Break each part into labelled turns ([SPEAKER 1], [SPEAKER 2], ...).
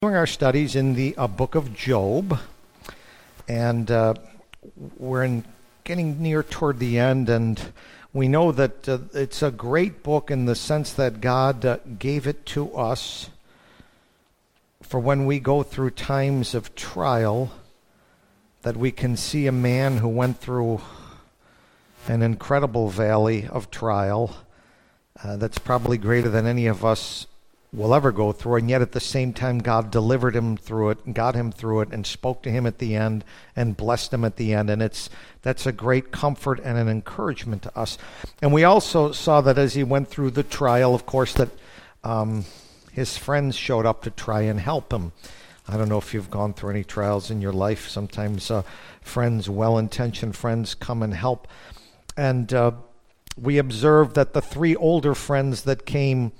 [SPEAKER 1] Doing our studies in the book of Job, and we're getting near toward the end, and we know that it's a great book in the sense that God gave it to us for when we go through times of trial, that we can see a man who went through an incredible valley of trial that's probably greater than any of us will ever go through, and yet at the same time God delivered him through it and got him through it and spoke to him at the end and blessed him at the end, and that's a great comfort and an encouragement to us. And we also saw that as he went through the trial, of course, that his friends showed up to try and help him. I don't know if you've gone through any trials in your life. Sometimes friends, well-intentioned friends, come and help. And we observed that the three older friends that came,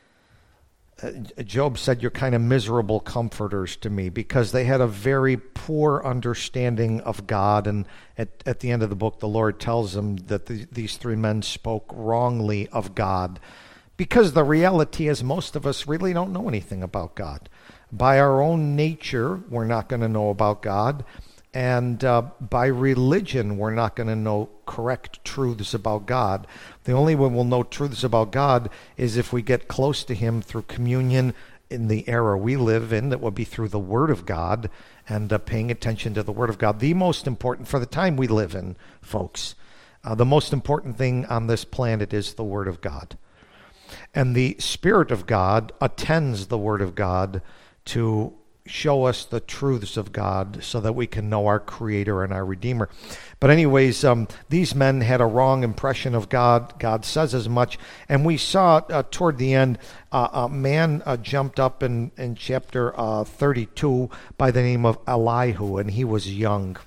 [SPEAKER 1] Job said, "You're kind of miserable comforters to me," because they had a very poor understanding of God. And at the end of the book, the Lord tells them that these three men spoke wrongly of God, because the reality is most of us really don't know anything about God. By our own nature, we're not going to know about God. And by religion, we're not going to know correct truths about God. The only way we'll know truths about God is if we get close to Him through communion in the era we live in, that will be through the Word of God, and paying attention to the Word of God. The most important for the time we live in, folks, the most important thing on this planet is the Word of God. And the Spirit of God attends the Word of God to show us the truths of God so that we can know our Creator and our Redeemer. But anyways, these men had a wrong impression of God. God says as much. And we saw toward the end, a man jumped up in chapter 32 by the name of Elihu, and he was young.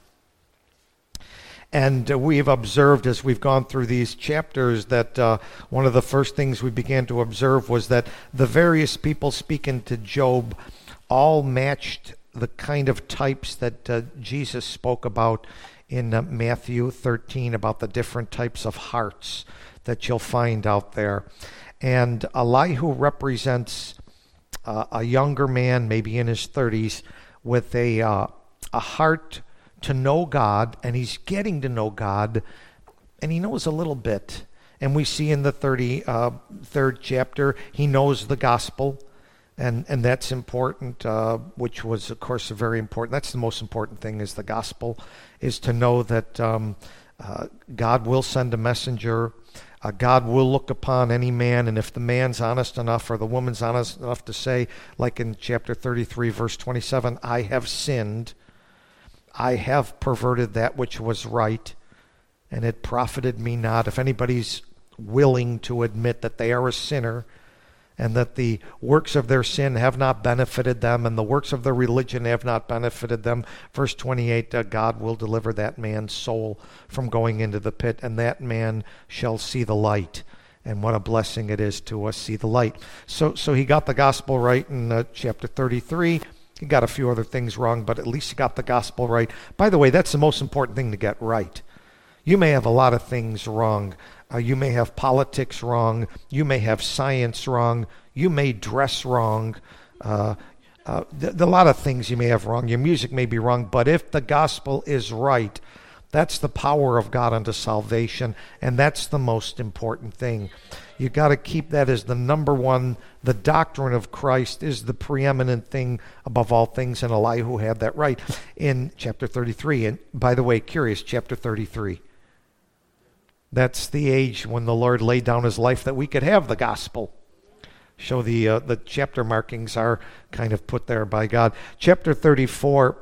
[SPEAKER 1] And we've observed as we've gone through these chapters that one of the first things we began to observe was that the various people speaking to Job all matched the kind of types that Jesus spoke about in Matthew 13, about the different types of hearts that you'll find out there. And Elihu represents a younger man, maybe in his 30s, with a heart to know God, and he's getting to know God, and he knows a little bit. And we see in the 33rd chapter, he knows the gospel. And that's important, which was, of course, very important. That's the most important thing, is the gospel, is to know that God will send a messenger. God will look upon any man, and if the man's honest enough or the woman's honest enough to say, like in chapter 33, verse 27, "I have sinned, I have perverted that which was right, and it profited me not." If anybody's willing to admit that they are a sinner, and that the works of their sin have not benefited them, and the works of their religion have not benefited them, verse 28, God will deliver that man's soul from going into the pit, and that man shall see the light. And what a blessing it is to see the light. So he got the gospel right in chapter 33. He got a few other things wrong, but at least he got the gospel right. By the way, that's the most important thing to get right. You may have a lot of things wrong. You may have politics wrong. You may have science wrong. You may dress wrong. A lot of things you may have wrong. Your music may be wrong. But if the gospel is right, that's the power of God unto salvation, and that's the most important thing. You got to keep that as the number one. The doctrine of Christ is the preeminent thing above all things, and Elihu had that right in chapter 33. And by the way, curious, chapter 33. That's the age when the Lord laid down his life that we could have the gospel. So the chapter markings are kind of put there by God. Chapter 34,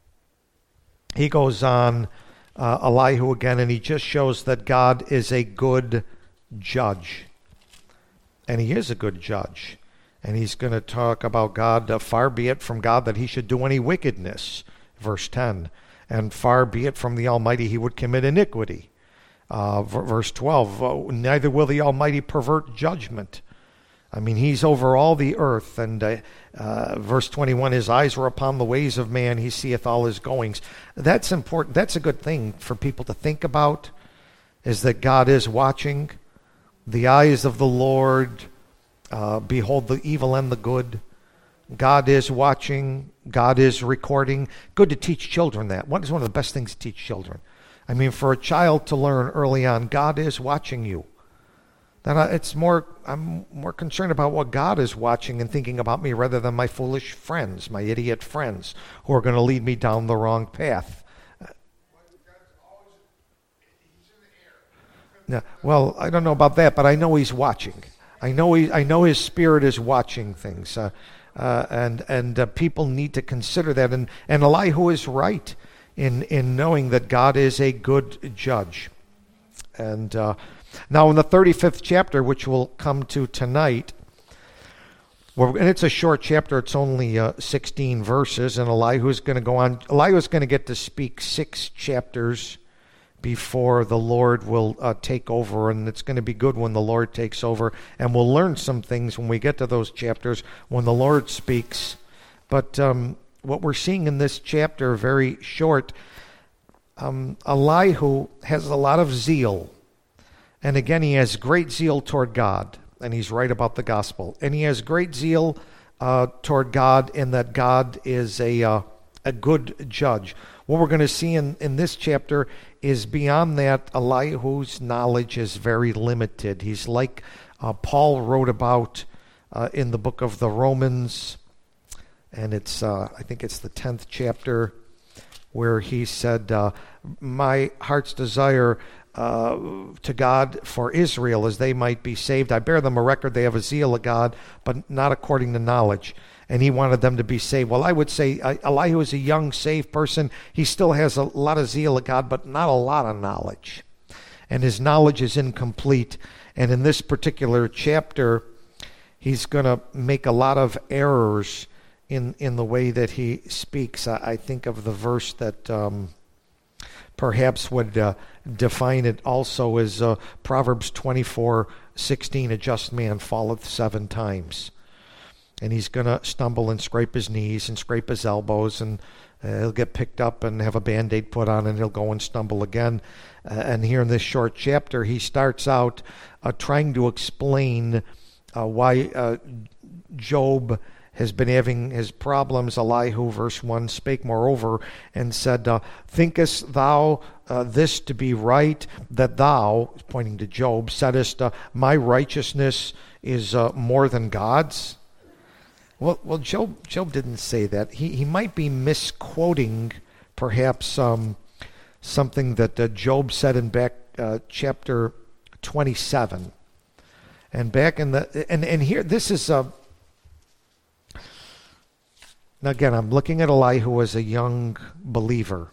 [SPEAKER 1] he goes on, Elihu again, and he just shows that God is a good judge. And he is a good judge. And he's going to talk about God, far be it from God that he should do any wickedness, verse 10. And far be it from the Almighty he would commit iniquity. Verse 12, neither will the Almighty pervert judgment. I mean, he's over all the earth. And verse 21, his eyes are upon the ways of man, he seeth all his goings. That's important. That's a good thing for people to think about, is that God is watching. The eyes of the Lord behold the evil and the good. God is watching, God is recording. Good to teach children that. What is one of the best things to teach children? I mean, for a child to learn early on, God is watching you. Then I'm more concerned about what God is watching and thinking about me rather than my foolish friends, my idiot friends, who are going to lead me down the wrong path. Yeah, well, I don't know about that, but I know He's watching. I know His Spirit is watching things, and people need to consider that. And Elihu is right in knowing that God is a good judge. And now in the 35th chapter, which we'll come to tonight, and it's a short chapter. It's only 16 verses, and Elihu is going to go on. Elihu is going to get to speak 6 chapters before the Lord will take over, and it's going to be good when the Lord takes over, and we'll learn some things when we get to those chapters when the Lord speaks. But what we're seeing in this chapter, very short, Elihu has a lot of zeal, and again, he has great zeal toward God, and he's right about the gospel, and he has great zeal toward God in that God is a good judge. What we're going to see in this chapter is beyond that, Elihu's knowledge is very limited. He's like Paul wrote about in the book of the Romans, and it's I think it's the 10th chapter, where he said, my heart's desire to God for Israel is they might be saved. I bear them a record they have a zeal of God, but not according to knowledge. And he wanted them to be saved. Well, I would say Elihu is a young, saved person. He still has a lot of zeal of God, but not a lot of knowledge. And his knowledge is incomplete. And in this particular chapter, he's going to make a lot of errors in the way that he speaks. I think of the verse that perhaps would define it also as Proverbs 24:16, a just man falleth 7 times. And he's going to stumble and scrape his knees and scrape his elbows, and he'll get picked up and have a Band-Aid put on, and he'll go and stumble again. And here in this short chapter, he starts out trying to explain why Job has been having his problems. Elihu, verse 1, spake moreover and said, thinkest thou this to be right, that thou, pointing to Job, saidest, my righteousness is more than God's? Well, Job didn't say that. He might be misquoting perhaps something that Job said in back chapter 27. And back in the and here this is now again, I'm looking at Elihu as a young believer.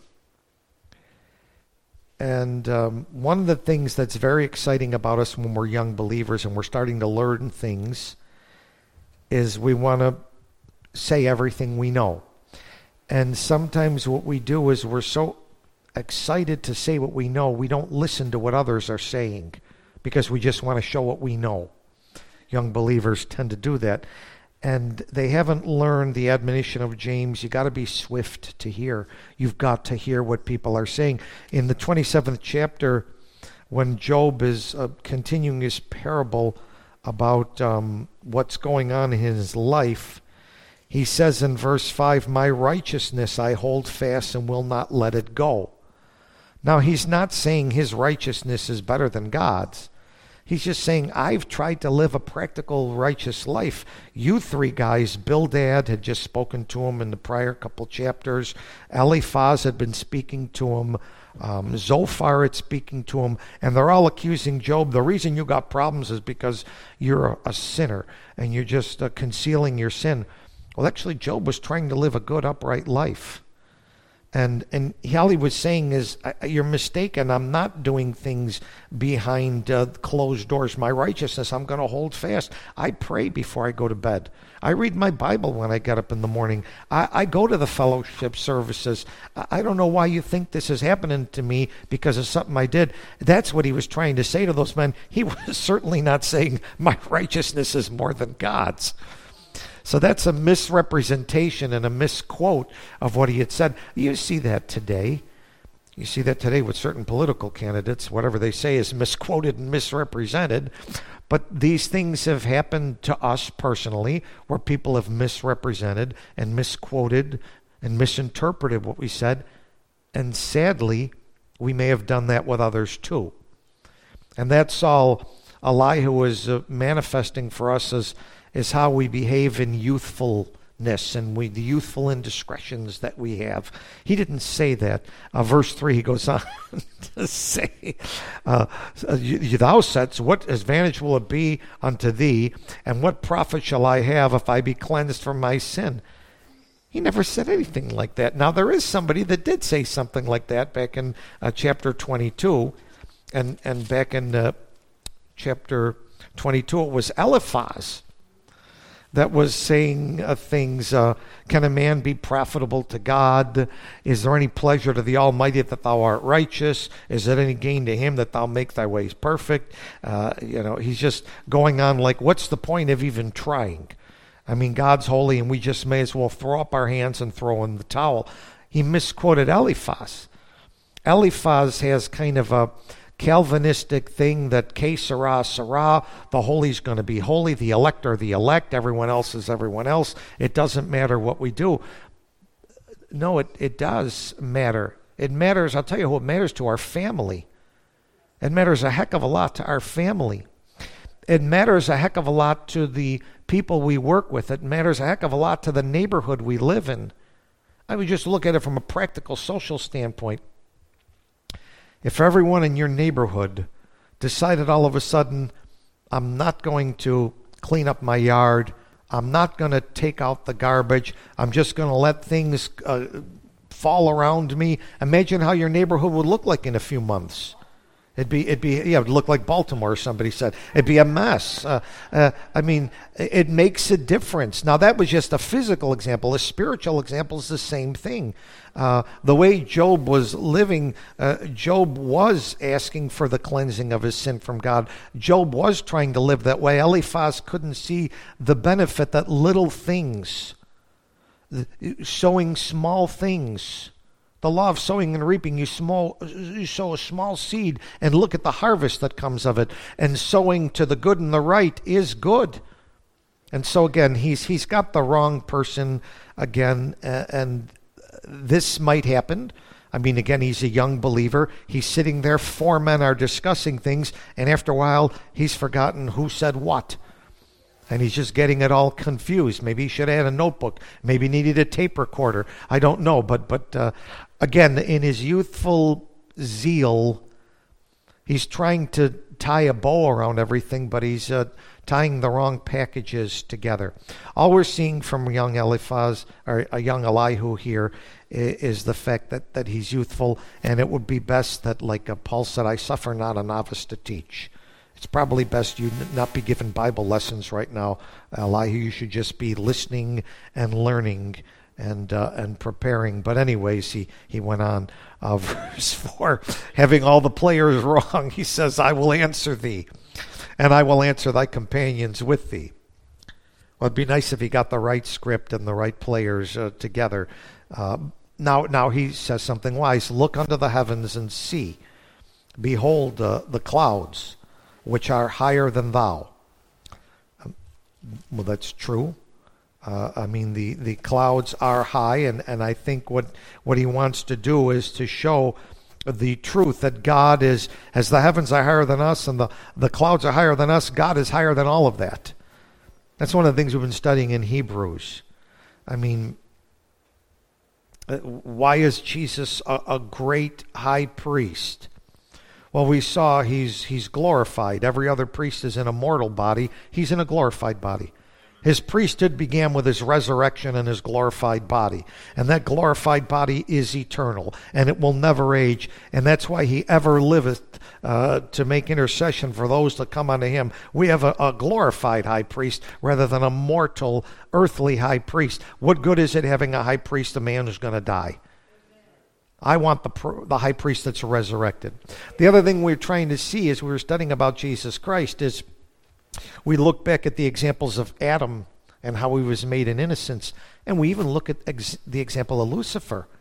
[SPEAKER 1] And one of the things that's very exciting about us when we're young believers and we're starting to learn things is we want to say everything we know. And sometimes what we do is we're so excited to say what we know, we don't listen to what others are saying because we just want to show what we know. Young believers tend to do that. And they haven't learned the admonition of James. You got to be swift to hear. You've got to hear what people are saying. In the 27th chapter, when Job is continuing his parable about what's going on in his life, he says in verse 5, my righteousness I hold fast and will not let it go. Now, he's not saying his righteousness is better than God's. He's just saying, I've tried to live a practical, righteous life. You 3 guys, Bildad had just spoken to him in the prior couple chapters. Eliphaz had been speaking to him. Zophar had speaking to him. And they're all accusing Job. The reason you got problems is because you're a sinner and you're just concealing your sin. Well, actually, Job was trying to live a good, upright life. And all he was saying is, you're mistaken. I'm not doing things behind closed doors. My righteousness, I'm going to hold fast. I pray before I go to bed. I read my Bible when I get up in the morning. I go to the fellowship services. I don't know why you think this is happening to me because of something I did. That's what he was trying to say to those men. He was certainly not saying my righteousness is more than God's. So that's a misrepresentation and a misquote of what he had said. You see that today. You see that today with certain political candidates. Whatever they say is misquoted and misrepresented. But these things have happened to us personally, where people have misrepresented and misquoted and misinterpreted what we said. And sadly, we may have done that with others too. And that's all Elihu was manifesting for us is how we behave in youthfulness and the youthful indiscretions that we have. He didn't say that. Verse 3, he goes on to say, thou saidst, what advantage will it be unto thee, and what profit shall I have if I be cleansed from my sin? He never said anything like that. Now, there is somebody that did say something like that back in chapter 22, and back in chapter 22, it was Eliphaz that was saying things, can a man be profitable to God? Is there any pleasure to the Almighty that thou art righteous? Is it any gain to him that thou make thy ways perfect? He's just going on like, what's the point of even trying? I mean, God's holy, and we just may as well throw up our hands and throw in the towel. He misquoted Eliphaz. Eliphaz has kind of a Calvinistic thing that que sera, sera, the holy's going to be holy, the elect are the elect, everyone else is everyone else. It doesn't matter what we do. No, it does matter. It matters, I'll tell you who it matters to, our family. It matters a heck of a lot to our family. It matters a heck of a lot to the people we work with. It matters a heck of a lot to the neighborhood we live in. I would just look at it from a practical social standpoint. If everyone in your neighborhood decided all of a sudden, I'm not going to clean up my yard, I'm not going to take out the garbage, I'm just going to let things fall around me, imagine how your neighborhood would look like in a few months. It'd look like Baltimore, somebody said. It'd be a mess. It makes a difference. Now, that was just a physical example. A spiritual example is the same thing. The way Job was living, Job was asking for the cleansing of his sin from God. Job was trying to live that way. Eliphaz couldn't see the benefit that little things, sowing small things, the law of sowing and reaping, you sow a small seed and look at the harvest that comes of it. And sowing to the good and the right is good. And so again, he's got the wrong person again, and this might happen. I mean, again, he's a young believer. He's sitting there, four men are discussing things, and after a while, he's forgotten who said what. And he's just getting it all confused. Maybe he should have had a notebook. Maybe needed a tape recorder. I don't know. But again, in his youthful zeal, he's trying to tie a bow around everything, but he's tying the wrong packages together. All we're seeing from young Eliphaz, or a young Elihu here, is the fact that he's youthful, and it would be best that, like Paul said, I suffer not a novice to teach. It's probably best you not be given Bible lessons right now, Elihu. You should just be listening and learning and preparing. But anyways, he went on, verse 4, having all the players wrong, he says, I will answer thee, and I will answer thy companions with thee. Well, it'd be nice if he got the right script and the right players together. Now he says something wise. Look unto the heavens and see. Behold the clouds, which are higher than thou. Well, that's true. The clouds are high, and I think what he wants to do is to show the truth that God is, as the heavens are higher than us and the clouds are higher than us, God is higher than all of that. That's one of the things we've been studying in Hebrews. I mean, why is Jesus a great high priest? Well, we saw he's glorified. Every other priest is in a mortal body. He's in a glorified body. His priesthood began with his resurrection and his glorified body. And that glorified body is eternal, and it will never age. And that's why he ever liveth to make intercession for those that come unto him. We have a glorified high priest rather than a mortal, earthly high priest. What good is it having a high priest, a man who's going to die? I want the high priest that's resurrected. The other thing we're trying to see as we were studying about Jesus Christ is we look back at the examples of Adam and how he was made in innocence, and we even look at the example of Lucifer.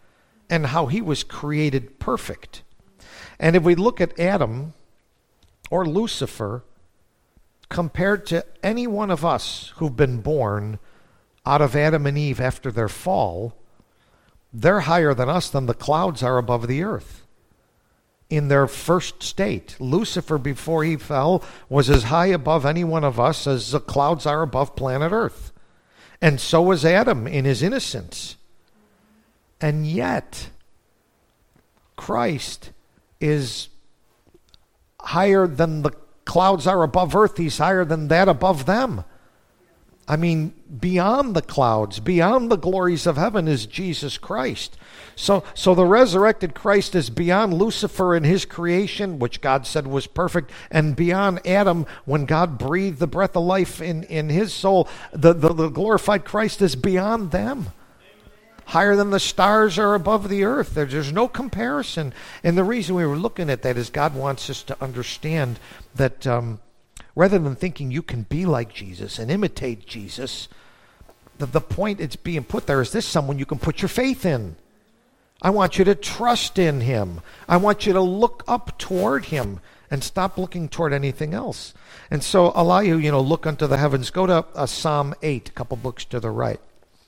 [SPEAKER 1] and how he was created perfect. And if we look at Adam or Lucifer, compared to any one of us who've been born out of Adam and Eve after their fall, they're higher than us than the clouds are above the earth. In their first state, Lucifer, before he fell, was as high above any one of us as the clouds are above planet Earth. And so was Adam in his innocence. And yet, Christ is higher than the clouds are above earth. He's higher than that above them. I mean, beyond the clouds, beyond the glories of heaven is Jesus Christ. So the resurrected Christ is beyond Lucifer and his creation, which God said was perfect, and beyond Adam, when God breathed the breath of life in his soul. The glorified Christ is beyond them. Higher than the stars are above the earth. There's no comparison. And the reason we were looking at that is God wants us to understand that rather than thinking you can be like Jesus and imitate Jesus, the point it's being put there is this: someone you can put your faith in. I want you to trust in him. I want you to look up toward him and stop looking toward anything else. And so Elihu, look unto the heavens. Go to Psalm 8, a couple books to the right.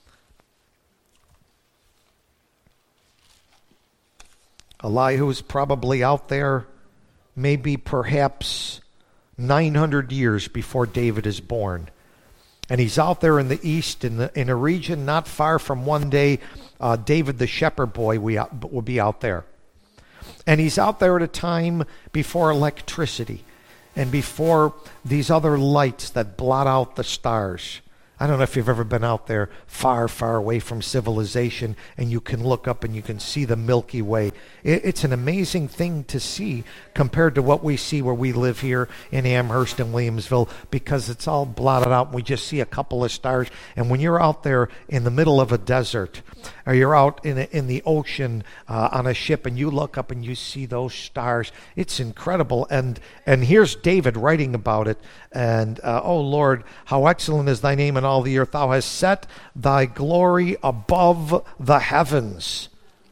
[SPEAKER 1] Elihu is probably out there, maybe perhaps 900 years before David is born. And he's out there in the east, in a region not far from one day David the shepherd boy will be out there. And he's out there at a time before electricity and before these other lights that blot out the stars. I don't know if you've ever been out there far, far away from civilization and you can look up and you can see the Milky Way. It's an amazing thing to see compared to what we see where we live here in Amherst and Williamsville, because it's all blotted out and we just see a couple of stars. And when you're out there in the middle of a desert, or you're out in the ocean on a ship and you look up and you see those stars, it's incredible. And here's David writing about it. And, oh Lord, how excellent is thy name in all the earth. Thou hast set thy glory above the heavens.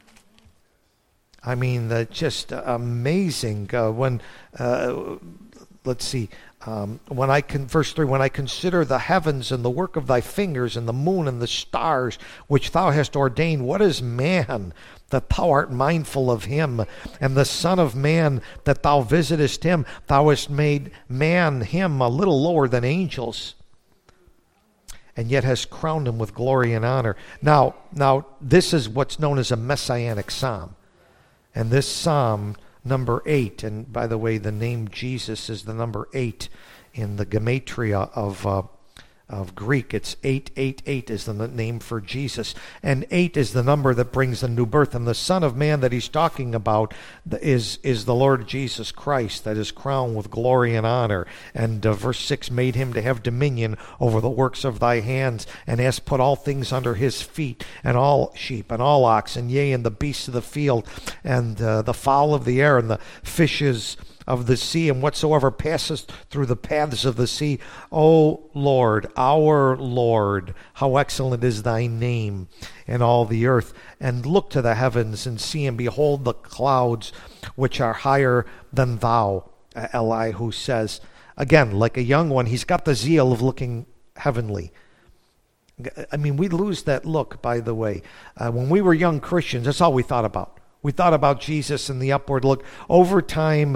[SPEAKER 1] I mean, just amazing. Let's see. Verse 3, when I consider the heavens and the work of thy fingers and the moon and the stars which thou hast ordained, what is man that thou art mindful of him, and the son of man that thou visitest him? Thou hast made man, him, a little lower than angels, and yet hast crowned him with glory and honor. Now, this is what's known as a messianic psalm. And this psalm, number 8, and by the way, the name Jesus is the number 8 in the gematria of Greek. It's 888 is the name for Jesus. And 8 is the number that brings the new birth. And the Son of Man that he's talking about is the Lord Jesus Christ, that is crowned with glory and honor. And verse 6, made him to have dominion over the works of thy hands, and hast put all things under his feet, and all sheep and all oxen, yea, and the beasts of the field, and the fowl of the air, and the fishes of the sea, and whatsoever passes through the paths of the sea. O Lord, our Lord, how excellent is thy name in all the earth. And look to the heavens and see, and behold the clouds which are higher than thou. Elihu says, again, like a young one, he's got the zeal of looking heavenly. I mean, we lose that look, by the way. When we were young Christians, that's all we thought about. We thought about Jesus and the upward look. Over time,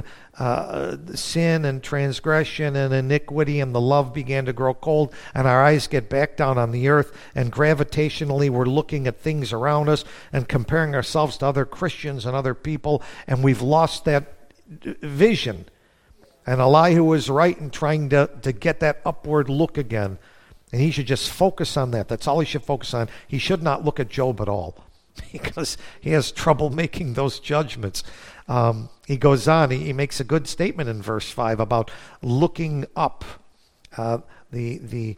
[SPEAKER 1] sin and transgression and iniquity and the love began to grow cold, and our eyes get back down on the earth, and gravitationally we're looking at things around us and comparing ourselves to other Christians and other people, and we've lost that vision. And Elihu was right in trying to get that upward look again, and he should just focus on that. That's all he should focus on. He should not look at Job at all, because he has trouble making those judgments. He goes on, he makes a good statement in verse 5 about looking up. The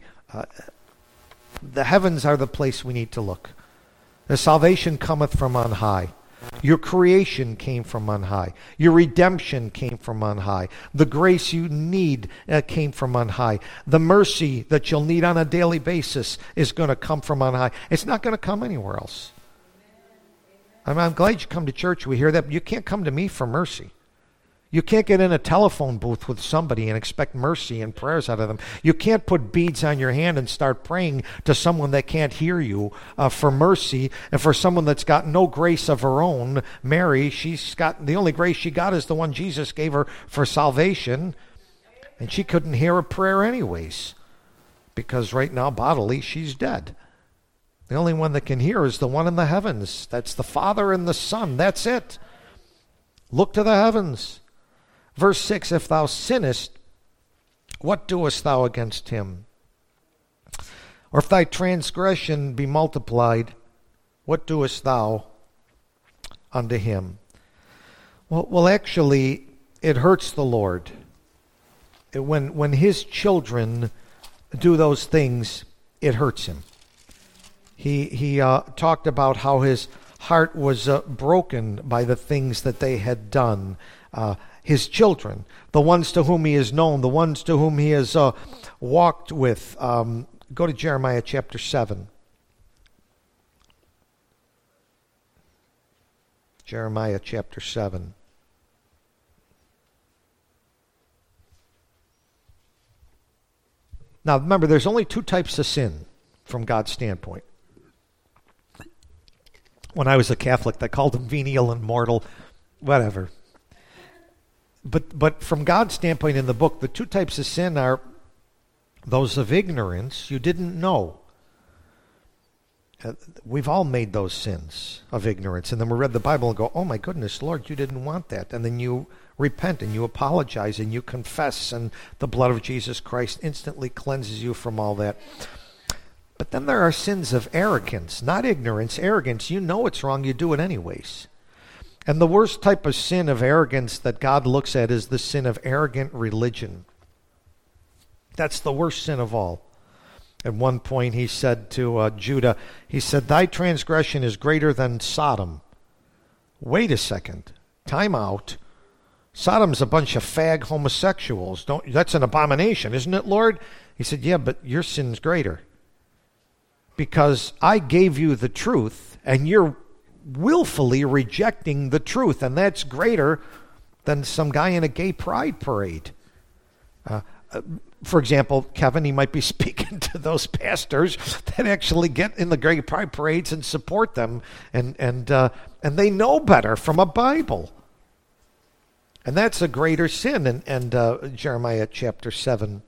[SPEAKER 1] heavens are the place we need to look. The salvation cometh from on high. Your creation came from on high. Your redemption came from on high. The grace you need came from on high. The mercy that you'll need on a daily basis is going to come from on high. It's not going to come anywhere else. I'm glad you come to church. We hear that, but you can't come to me for mercy. You can't get in a telephone booth with somebody and expect mercy and prayers out of them. You can't put beads on your hand and start praying to someone that can't hear you for mercy, and for someone that's got no grace of her own. Mary, she's got the only grace she got is the one Jesus gave her for salvation, and she couldn't hear a prayer anyways, because right now bodily she's dead. The only one that can hear is the one in the heavens. That's the Father and the Son. That's it. Look to the heavens. Verse 6, if thou sinnest, what doest thou against him? Or if thy transgression be multiplied, what doest thou unto him? Well, actually, it hurts the Lord. When his children do those things, it hurts him. He talked about how his heart was broken by the things that they had done. His children, the ones to whom he is known, the ones to whom he has walked with. Go to Jeremiah chapter 7. Jeremiah chapter 7. Now remember, there's only two types of sin from God's standpoint. When I was a Catholic, they called them venial and mortal, whatever. But from God's standpoint in the book, the two types of sin are those of ignorance. You didn't know. We've all made those sins of ignorance. And then we read the Bible and go, oh my goodness, Lord, you didn't want that. And then you repent and you apologize and you confess, and the blood of Jesus Christ instantly cleanses you from all that. But then there are sins of arrogance, not ignorance, arrogance. You know it's wrong, you do it anyways. And the worst type of sin of arrogance that God looks at is the sin of arrogant religion. That's the worst sin of all. At one point he said to Judah, he said, thy transgression is greater than Sodom. Wait a second. Time out. Sodom's a bunch of fag homosexuals. That's an abomination, isn't it, Lord? He said, yeah, but your sin's greater. Because I gave you the truth, and you're willfully rejecting the truth, and that's greater than some guy in a gay pride parade. For example, Kevin, he might be speaking to those pastors that actually get in the gay pride parades and support them, and they know better from a Bible. And that's a greater sin. And Jeremiah chapter 7,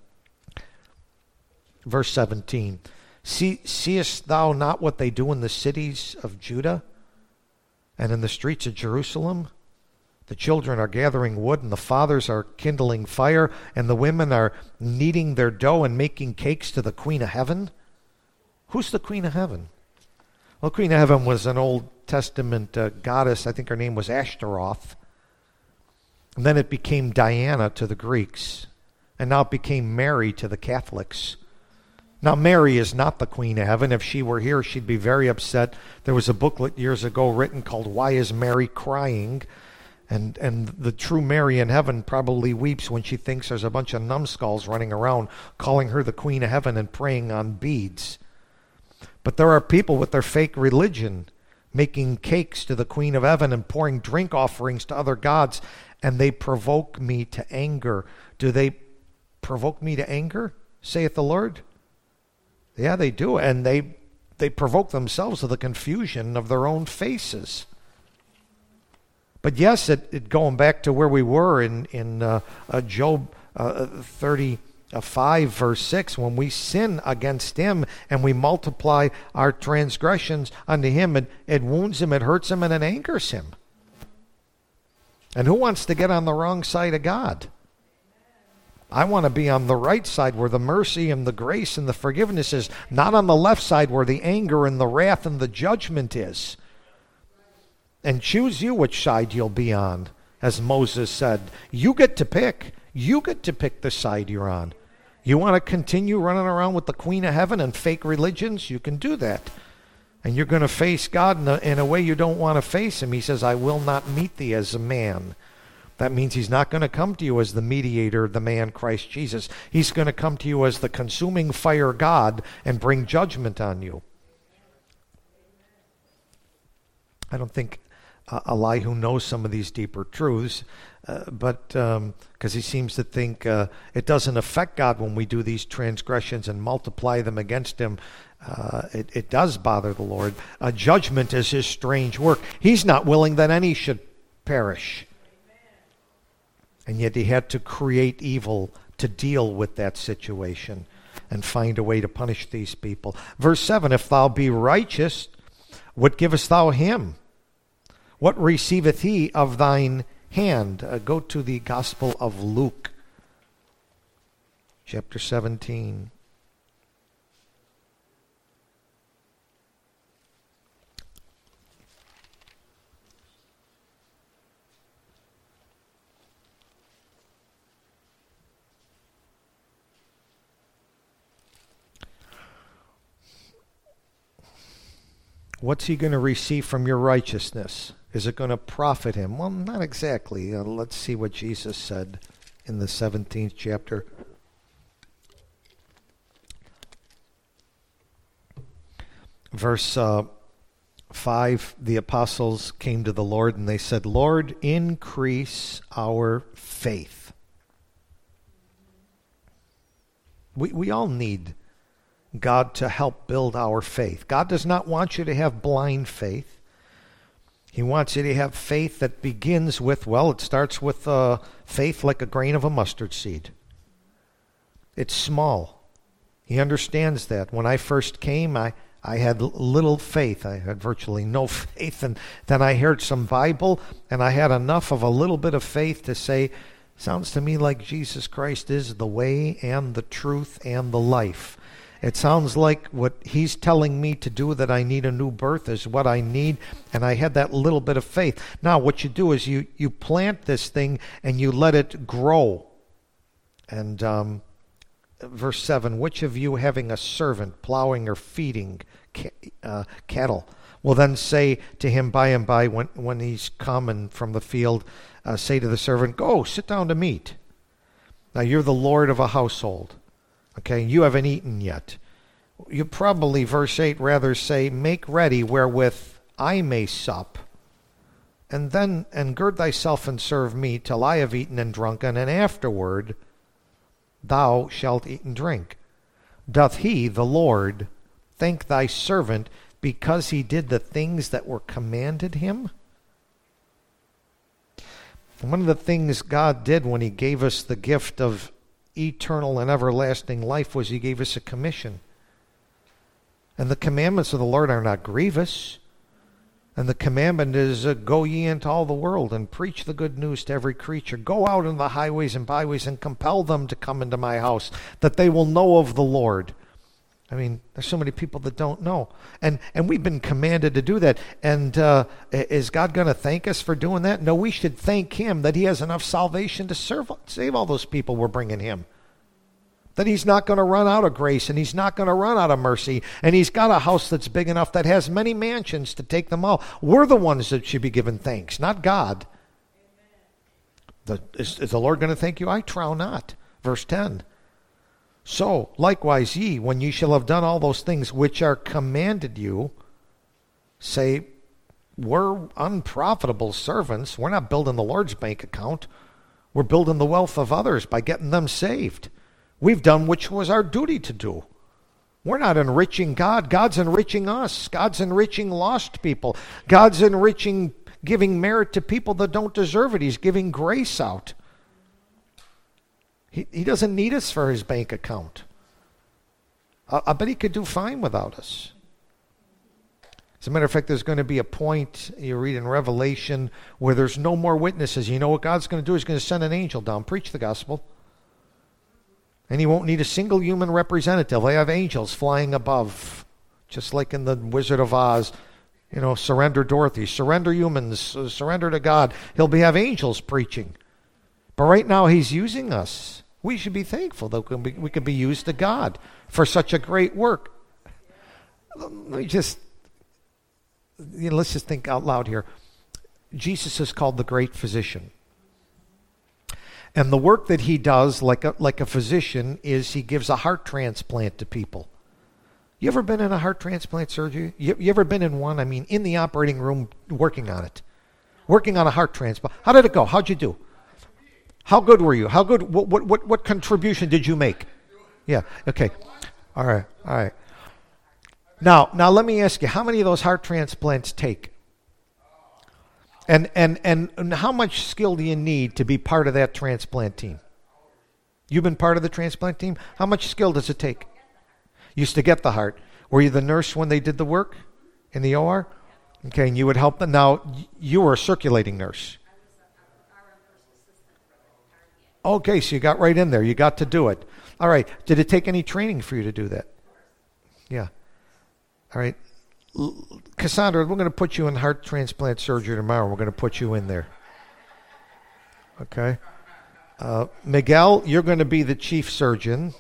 [SPEAKER 1] verse 17. Seest thou not what they do in the cities of Judah and in the streets of Jerusalem? The children are gathering wood, and the fathers are kindling fire, and the women are kneading their dough and making cakes to the Queen of Heaven. Who's the Queen of Heaven? Well, Queen of Heaven was an Old Testament goddess. I think her name was Ashtaroth. And then it became Diana to the Greeks. And now it became Mary to the Catholics. Now, Mary is not the Queen of Heaven. If she were here, she'd be very upset. There was a booklet years ago written called Why is Mary Crying? And the true Mary in heaven probably weeps when she thinks there's a bunch of numbskulls running around calling her the Queen of Heaven and praying on beads. But there are people with their fake religion making cakes to the Queen of Heaven and pouring drink offerings to other gods, and they provoke me to anger. Do they provoke me to anger, saith the Lord? Yeah, they do, and they provoke themselves to the confusion of their own faces. But yes, going back to where we were in Job 35, verse 6, when we sin against him and we multiply our transgressions unto him, it wounds him, it hurts him, and it angers him. And who wants to get on the wrong side of God? I want to be on the right side where the mercy and the grace and the forgiveness is, not on the left side where the anger and the wrath and the judgment is. And choose you which side you'll be on, as Moses said. You get to pick. You get to pick the side you're on. You want to continue running around with the Queen of Heaven and fake religions? You can do that. And you're going to face God in a way you don't want to face him. He says, I will not meet thee as a man. That means he's not going to come to you as the mediator, the man Christ Jesus. He's going to come to you as the consuming fire God and bring judgment on you. I don't think Elihu knows some of these deeper truths, but because he seems to think it doesn't affect God when we do these transgressions and multiply them against him. It does bother the Lord. Judgment is his strange work. He's not willing that any should perish. And yet he had to create evil to deal with that situation and find a way to punish these people. Verse 7, if thou be righteous, what givest thou him? What receiveth he of thine hand? Go to the Gospel of Luke, chapter 17. What's he going to receive from your righteousness? Is it going to profit him? Well, not exactly. Let's see what Jesus said in the 17th chapter. Verse 5, the apostles came to the Lord and they said, Lord, increase our faith. We all need God to help build our faith. God does not want you to have blind faith. He wants you to have faith that begins with, well, it starts with faith like a grain of a mustard seed. It's small. He understands that. When I first came, I had little faith. I had virtually no faith. And then I heard some Bible, and I had enough of a little bit of faith to say, sounds to me like Jesus Christ is the way and the truth and the life. It sounds like what he's telling me to do, that I need a new birth, is what I need, and I had that little bit of faith. Now, what you do is you plant this thing and you let it grow. And verse 7, which of you having a servant plowing or feeding cattle will then say to him by and by when he's coming from the field, say to the servant, go, sit down to meat. Now, you're the Lord of a household. Okay, you haven't eaten yet. You probably, verse 8, rather say, make ready wherewith I may sup, and gird thyself and serve me till I have eaten and drunken, and afterward thou shalt eat and drink. Doth he, the Lord, thank thy servant because he did the things that were commanded him? One of the things God did when he gave us the gift of eternal and everlasting life was he gave us a commission. And the commandments of the Lord are not grievous. And the commandment is, go ye into all the world and preach the good news to every creature. Go out into the highways and byways and compel them to come into my house, that they will know of the Lord. I mean, there's so many people that don't know. And we've been commanded to do that. And is God going to thank us for doing that? No, we should thank him that he has enough salvation to save all those people we're bringing him. That he's not going to run out of grace, and he's not going to run out of mercy. And he's got a house that's big enough that has many mansions to take them all. We're the ones that should be given thanks, not God. Is the Lord going to thank you? I trow not. Verse 10. So, likewise ye, when ye shall have done all those things which are commanded you, say, we're unprofitable servants. We're not building the Lord's bank account. We're building the wealth of others by getting them saved. We've done which was our duty to do. We're not enriching God. God's enriching us. God's enriching lost people. God's enriching, giving merit to people that don't deserve it. He's giving grace out. He doesn't need us for his bank account. I bet he could do fine without us. As a matter of fact, there's going to be a point, you read in Revelation, where there's no more witnesses. You know what God's going to do? He's going to send an angel down, preach the gospel. And he won't need a single human representative. They have angels flying above, just like in the Wizard of Oz. You know, surrender Dorothy, surrender humans, surrender to God. He'll have angels preaching. But right now he's using us. We should be thankful that we can be used to God for such a great work. Let's just think out loud here. Jesus is called the great physician. And the work that he does, like a physician, is he gives a heart transplant to people. You ever been in a heart transplant surgery? You ever been in one? I mean, in the operating room working on it. working on a heart transplant. How did it go? How'd you do? How good were you? How good? What contribution did you make? Yeah. Okay. All right. All right. Now let me ask you, how many of those heart transplants take? And how much skill do you need to be part of that transplant team? You've been part of the transplant team? How much skill does it take? Used to get the heart. Were you the nurse when they did the work in the OR? Okay, and you would help them. Now, you were a circulating nurse. Okay, so you got right in there. You got to do it. All right. Did it take any training for you to do that? Yeah. All right. Cassandra, we're going to put you in heart transplant surgery tomorrow. We're going to put you in there. Okay. Miguel, you're going to be the chief surgeon.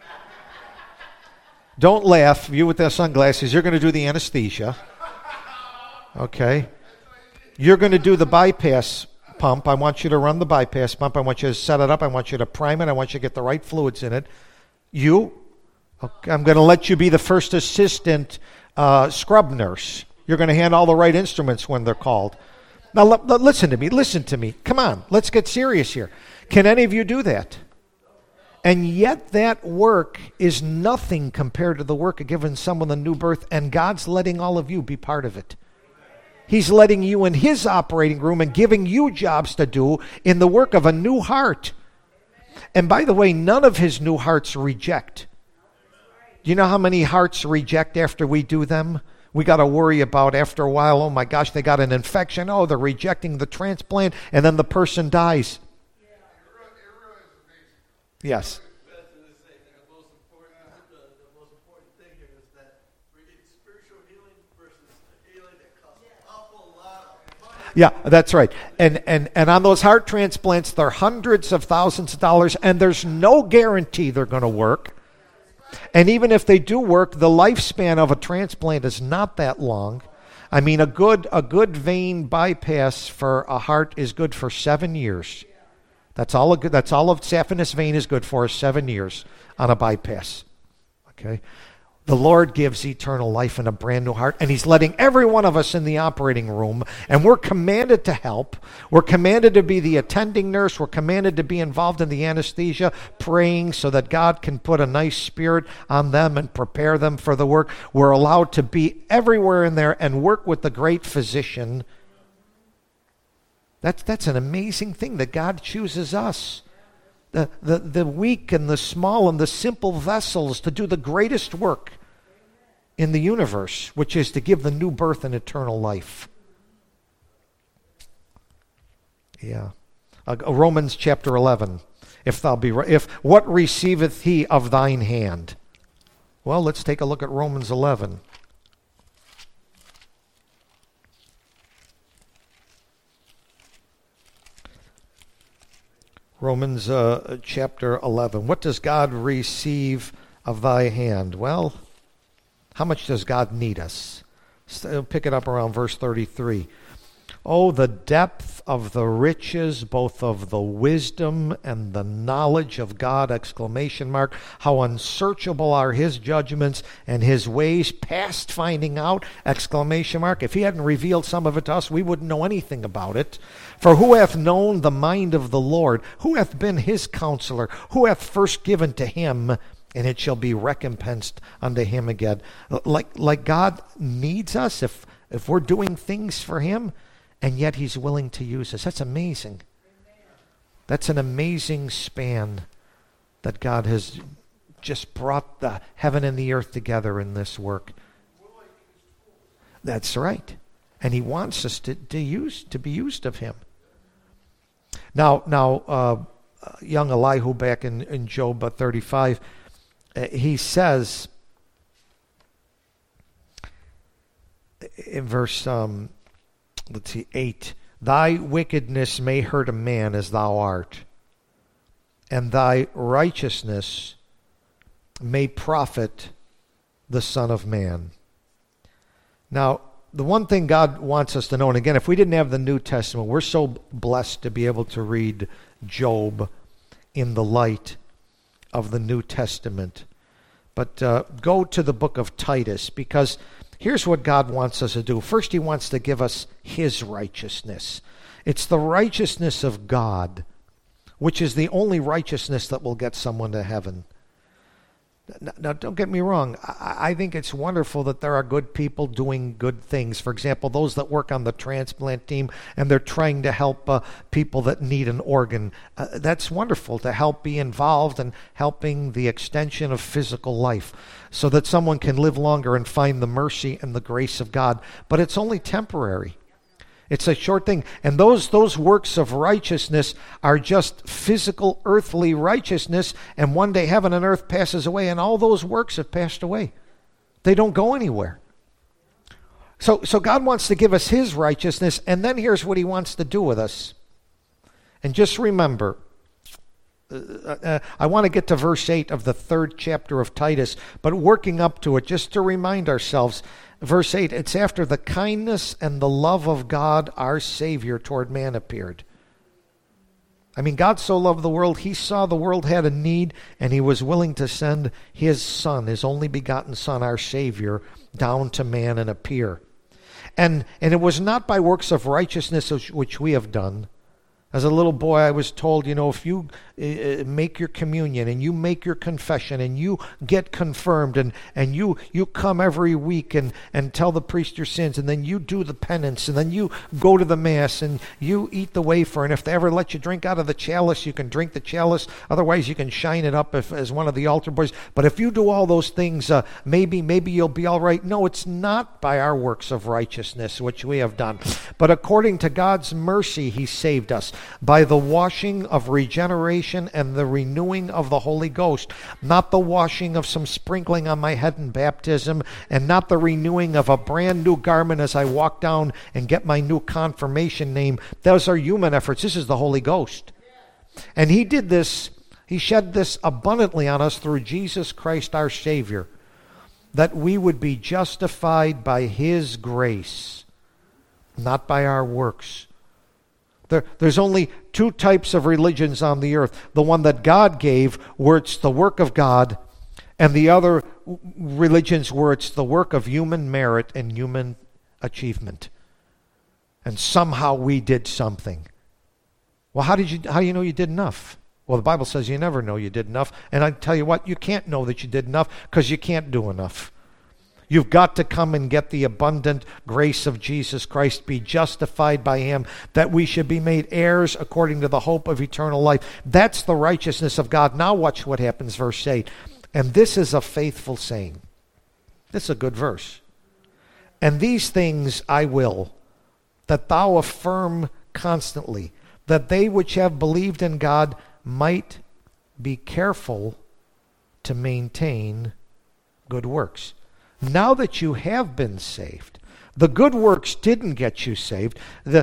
[SPEAKER 1] Don't laugh. You with the sunglasses, you're going to do the anesthesia. Okay. You're going to do the bypass pump. I want you to run the bypass pump. I want you to set it up. I want you to prime it. I want you to get the right fluids in it. You, okay, I'm going to let you be the first assistant scrub nurse. You're going to hand all the right instruments when they're called. Now, listen to me. Listen to me. Come on. Let's get serious here. Can any of you do that? And yet that work is nothing compared to the work of giving someone a new birth, and God's letting all of you be part of it. He's letting you in his operating room and giving you jobs to do in the work of a new heart. And by the way, none of his new hearts reject. Do you know how many hearts reject after we do them? We got to worry about after a while, oh my gosh, they got an infection. Oh, they're rejecting the transplant, and then the person dies. Yes. Yeah, that's right. And on those heart transplants, they're hundreds of thousands of dollars, and there's no guarantee they're going to work. And even if they do work, the lifespan of a transplant is not that long. I mean, a good vein bypass for a heart is good for 7 years. That's all of saphenous vein is good for is 7 years on a bypass. Okay? The Lord gives eternal life in a brand new heart, and he's letting every one of us in the operating room, and we're commanded to help. We're commanded to be the attending nurse. We're commanded to be involved in the anesthesia, praying so that God can put a nice spirit on them and prepare them for the work. We're allowed to be everywhere in there and work with the great physician. That's an amazing thing that God chooses us. The weak and the small and the simple vessels to do the greatest work in the universe, which is to give the new birth and eternal life. Yeah. Romans chapter 11. If what receiveth he of thine hand? Well, let's take a look at Romans 11. Romans chapter 11. What does God receive of thy hand? Well, how much does God need us? Pick it up around verse 33. Oh, the depth of the riches, both of the wisdom and the knowledge of God, exclamation mark. How unsearchable are his judgments and his ways past finding out, exclamation mark. If he hadn't revealed some of it to us, we wouldn't know anything about it. For who hath known the mind of the Lord? Who hath been his counselor? Who hath first given to him, and it shall be recompensed unto him again? Like God needs us if we're doing things for him, and yet he's willing to use us. That's amazing. That's an amazing span that God has just brought the heaven and the earth together in this work. That's right. And he wants us to be used of him. Now, young Elihu back in Job 35, he says in verse 8, thy wickedness may hurt a man as thou art, and thy righteousness may profit the Son of Man. Now, the one thing God wants us to know, and again, if we didn't have the New Testament, we're so blessed to be able to read Job in the light of the New Testament. But go to the book of Titus, because Here's what God wants us to do. First, he wants to give us his righteousness. It's the righteousness of God, which is the only righteousness that will get someone to heaven. Now, don't get me wrong. I think it's wonderful that there are good people doing good things. For example, those that work on the transplant team and they're trying to help people that need an organ. That's wonderful to help be involved in helping the extension of physical life so that someone can live longer and find the mercy and the grace of God. But it's only temporary. It's a short thing. And those works of righteousness are just physical, earthly righteousness. And one day heaven and earth passes away, and all those works have passed away. They don't go anywhere. So God wants to give us his righteousness, and then here's what he wants to do with us. And just remember, I want to get to verse 8 of the 3rd chapter of Titus, but working up to it, just to remind ourselves, verse 8, it's after the kindness and the love of God, our Savior, toward man appeared. I mean, God so loved the world, he saw the world had a need, and he was willing to send his Son, his only begotten Son, our Savior, down to man and appear. And it was not by works of righteousness which we have done. As a little boy, I was told, if you make your communion and you make your confession and you get confirmed and you come every week and tell the priest your sins, and then you do the penance, and then you go to the Mass and you eat the wafer, and if they ever let you drink out of the chalice, you can drink the chalice. Otherwise, you can shine it up as one of the altar boys. But if you do all those things, maybe you'll be all right. No, it's not by our works of righteousness which we have done, but according to God's mercy, he saved us by the washing of regeneration and the renewing of the Holy Ghost, not the washing of some sprinkling on my head in baptism, and not the renewing of a brand new garment as I walk down and get my new confirmation name. Those are human efforts. This is the Holy Ghost. And he did this, he shed this abundantly on us through Jesus Christ our Savior, that we would be justified by his grace, not by our works. There's only two types of religions on the earth. The one that God gave, where it's the work of God, and the other religions where it's the work of human merit and human achievement. And somehow we did something. Well, how do you know you did enough? Well, the Bible says you never know you did enough. And I tell you what, you can't know that you did enough because you can't do enough. You've got to come and get the abundant grace of Jesus Christ, be justified by him, that we should be made heirs according to the hope of eternal life. That's the righteousness of God. Now watch what happens, verse 8. And this is a faithful saying. This is a good verse. And these things I will, that thou affirm constantly, that they which have believed in God might be careful to maintain good works. Now that you have been saved, the good works didn't get you saved. The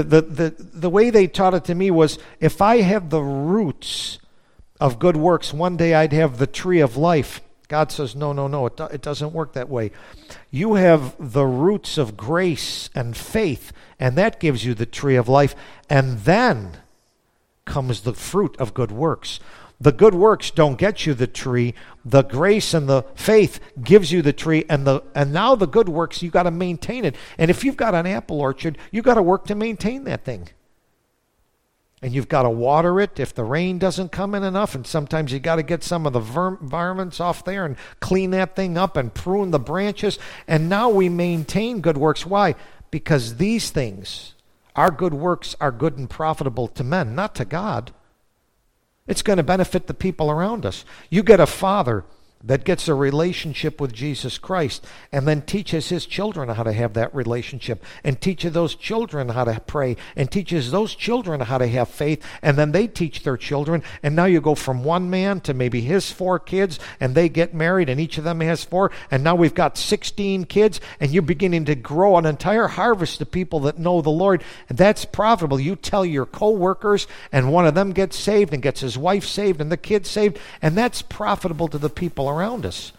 [SPEAKER 1] way they taught it to me was, if I have the roots of good works, one day I'd have the tree of life. God says, no, it doesn't work that way. You have the roots of grace and faith, and that gives you the tree of life. And then comes the fruit of good works. The good works don't get you the tree. The grace and the faith gives you the tree, and now the good works, you got to maintain it. And if you've got an apple orchard, you got to work to maintain that thing. And you've got to water it if the rain doesn't come in enough, and sometimes you got to get some of the varmints off there and clean that thing up and prune the branches. And now we maintain good works. Why? Because these things, our good works, are good and profitable to men, not to God. It's going to benefit the people around us. You get a father that gets a relationship with Jesus Christ and then teaches his children how to have that relationship, and teaches those children how to pray, and teaches those children how to have faith, and then they teach their children, and now you go from one man to maybe his 4 kids, and they get married, and each of them has 4, and now we've got 16 kids, and you're beginning to grow an entire harvest of people that know the Lord, and that's profitable. You tell your co-workers, and one of them gets saved and gets his wife saved and the kids saved, and that's profitable to the people around us.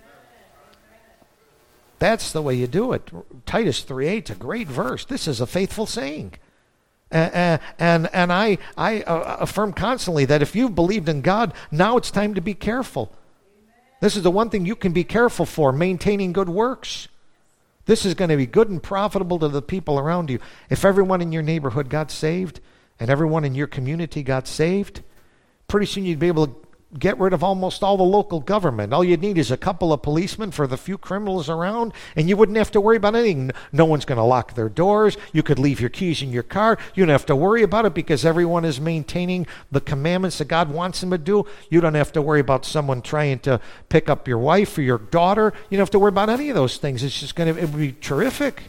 [SPEAKER 1] That's the way you do it. Titus 3:8, a great verse. This is a faithful saying. And I affirm constantly that if you've believed in God, now it's time to be careful. This is the one thing you can be careful for, maintaining good works. This is going to be good and profitable to the people around you. If everyone in your neighborhood got saved and everyone in your community got saved, pretty soon you'd be able to get rid of almost all the local government. All you'd need is a couple of policemen for the few criminals around, and you wouldn't have to worry about anything. No one's going to lock their doors. You could leave your keys in your car. You don't have to worry about it because everyone is maintaining the commandments that God wants them to do. You don't have to worry about someone trying to pick up your wife or your daughter. You don't have to worry about any of those things. It's just it would be terrific.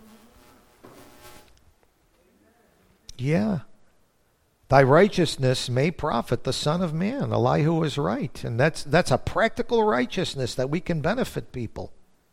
[SPEAKER 1] Yeah. Thy righteousness may profit the Son of Man. Elihu is right. And that's a practical righteousness that we can benefit people.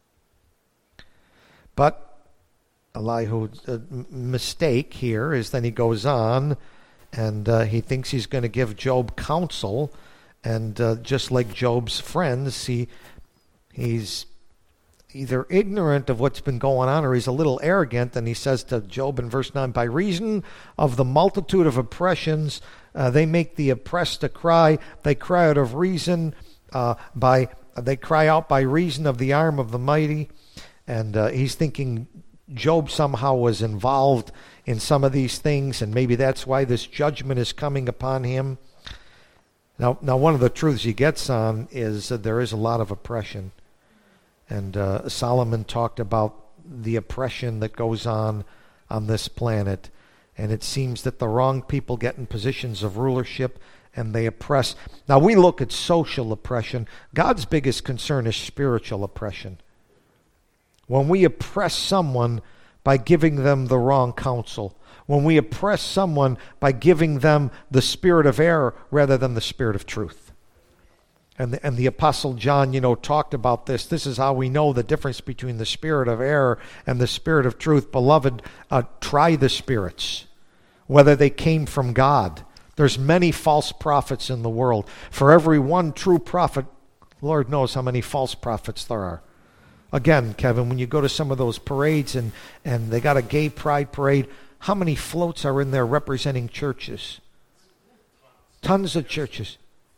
[SPEAKER 1] But Elihu's mistake here is then he goes on and he thinks he's going to give Job counsel. And just like Job's friends, he's either ignorant of what's been going on or he's a little arrogant, and he says to Job in verse 9, by reason of the multitude of oppressions, they make the oppressed to cry. They cry out of reason, they cry out by reason of the arm of the mighty. And he's thinking Job somehow was involved in some of these things, and maybe that's why this judgment is coming upon him. Now one of the truths he gets on is that there is a lot of oppression. And Solomon talked about the oppression that goes on this planet. And it seems that the wrong people get in positions of rulership and they oppress. Now we look at social oppression. God's biggest concern is spiritual oppression. When we oppress someone by giving them the wrong counsel. When we oppress someone by giving them the spirit of error rather than the spirit of truth. And the Apostle John, talked about this. This is how we know the difference between the spirit of error and the spirit of truth. Beloved, try the spirits, whether they came from God. There's many false prophets in the world. For every one true prophet, Lord knows how many false prophets there are. Again, Kevin, when you go to some of those parades and they got a gay pride parade, how many floats are in there representing churches? Tons of churches.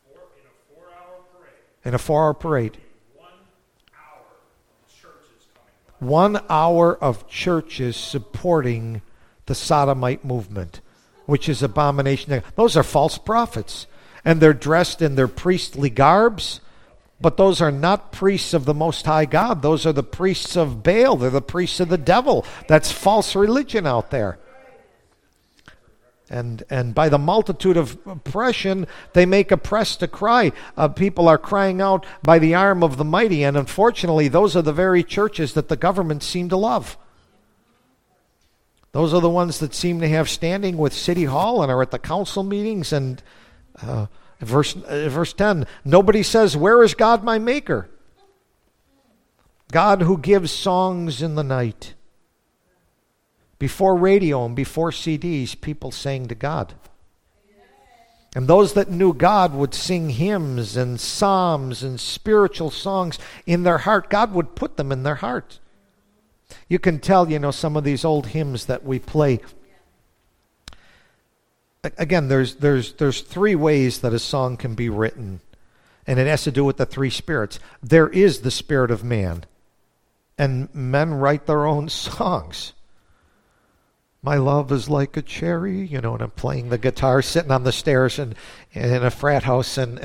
[SPEAKER 1] In a 4-hour parade. 1 hour of churches supporting the sodomite movement, which is abomination. Those are false prophets. And they're dressed in their priestly garbs, but those are not priests of the Most High God. Those are the priests of Baal. They're the priests of the devil. That's false religion out there. And by the multitude of oppression, they make oppressed to cry. People are crying out by the arm of the mighty, and unfortunately, those are the very churches that the government seem to love. Those are the ones that seem to have standing with City Hall and are at the council meetings. And verse 10, nobody says, where is God my maker? God who gives songs in the night. Before radio and before CDs, people sang to God. And those that knew God would sing hymns and psalms and spiritual songs in their heart. God would put them in their heart. You can tell, some of these old hymns that we play. Again, there's 3 ways that a song can be written. And it has to do with the 3 spirits. There is the spirit of man. And men write their own songs. My love is like a cherry, and I'm playing the guitar, sitting on the stairs in a frat house, and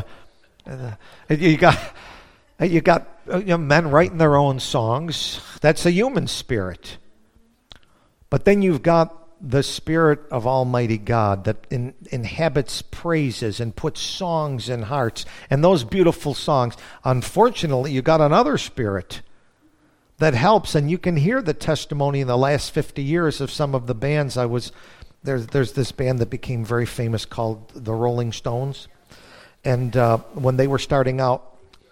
[SPEAKER 1] you got men writing their own songs. That's a human spirit. But then you've got the Spirit of Almighty God that inhabits praises and puts songs in hearts, and those beautiful songs. Unfortunately, you got another spirit that helps, and you can hear the testimony in the last 50 years of some of the bands. There's this band that became very famous called the Rolling Stones, and when they were starting out,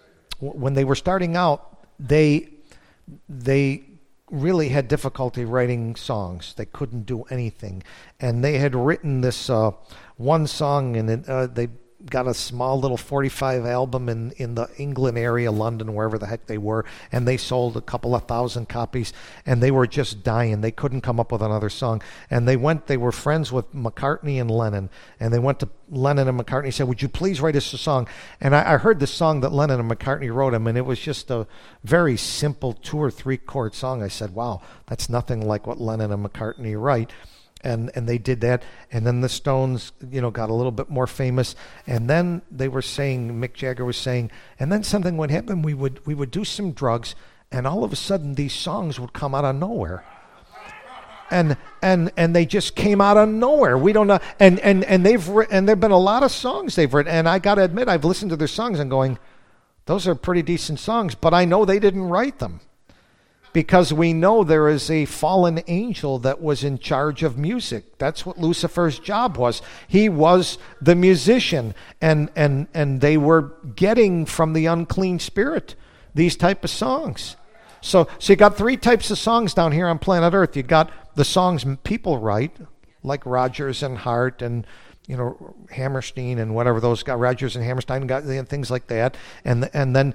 [SPEAKER 1] they really had difficulty writing songs. They couldn't do anything, and they had written this one song, and got a small little 45 album in the England area, London, wherever the heck they were, and they sold a couple of thousand copies, and they were just dying. They couldn't come up with another song. And they were friends with McCartney and Lennon, and they went to Lennon and McCartney and said, would you please write us a song? And I heard the song that Lennon and McCartney wrote him, and it was just a very simple 2 or 3 chord song. I said, wow, that's nothing like what Lennon and McCartney write. And they did that, and then the Stones, got a little bit more famous, and then they were saying, Mick Jagger was saying, and then something would happen. We would do some drugs, and all of a sudden these songs would come out of nowhere, and they just came out of nowhere. We don't know, and there've been a lot of songs they've written, and I got to admit, I've listened to their songs and going, those are pretty decent songs, but I know they didn't write them. Because we know there is a fallen angel that was in charge of music. That's what Lucifer's job was. He was the musician, and they were getting from the unclean spirit these type of songs. So you got 3 types of songs down here on planet Earth. You got the songs people write, like Rodgers and Hart and Hammerstein and whatever those got, Rodgers and Hammerstein got things like that, and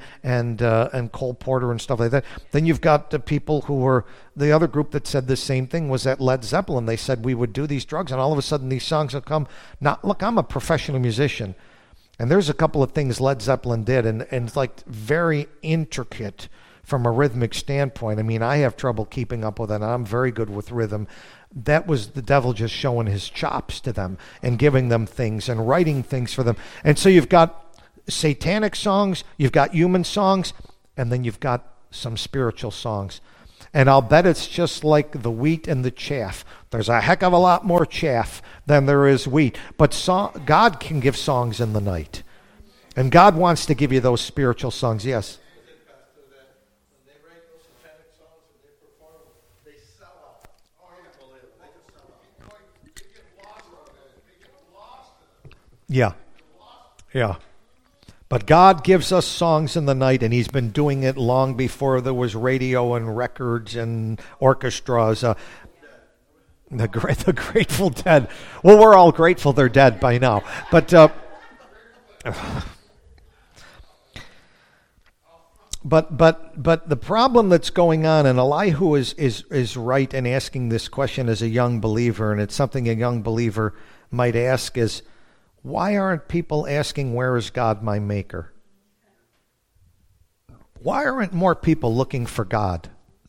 [SPEAKER 1] Cole Porter and stuff like that. Then you've got the people who were the other group that said the same thing was that Led Zeppelin. They said we would do these drugs, and all of a sudden these songs would come. Now, look, I'm a professional musician, and there's a couple of things Led Zeppelin did, and it's like very intricate from a rhythmic standpoint. I mean, I have trouble keeping up with it, and I'm very good with rhythm. That was the devil just showing his chops to them and giving them things and writing things for them. And so you've got satanic songs, you've got human songs, and then you've got some spiritual songs. And I'll bet it's just like the wheat and the chaff. There's a heck of a lot more chaff than there is wheat. But God can give songs in the night. And God wants to give you those spiritual songs. Yes? Yeah. But God gives us songs in the night, and he's been doing it long before there was radio and records and orchestras. The Grateful Dead. Well, we're all grateful they're dead by now. But the problem that's going on, and Elihu is right in asking this question as a young believer, and it's something a young believer might ask is, why aren't people asking, where is God my maker? Why aren't more people looking for God?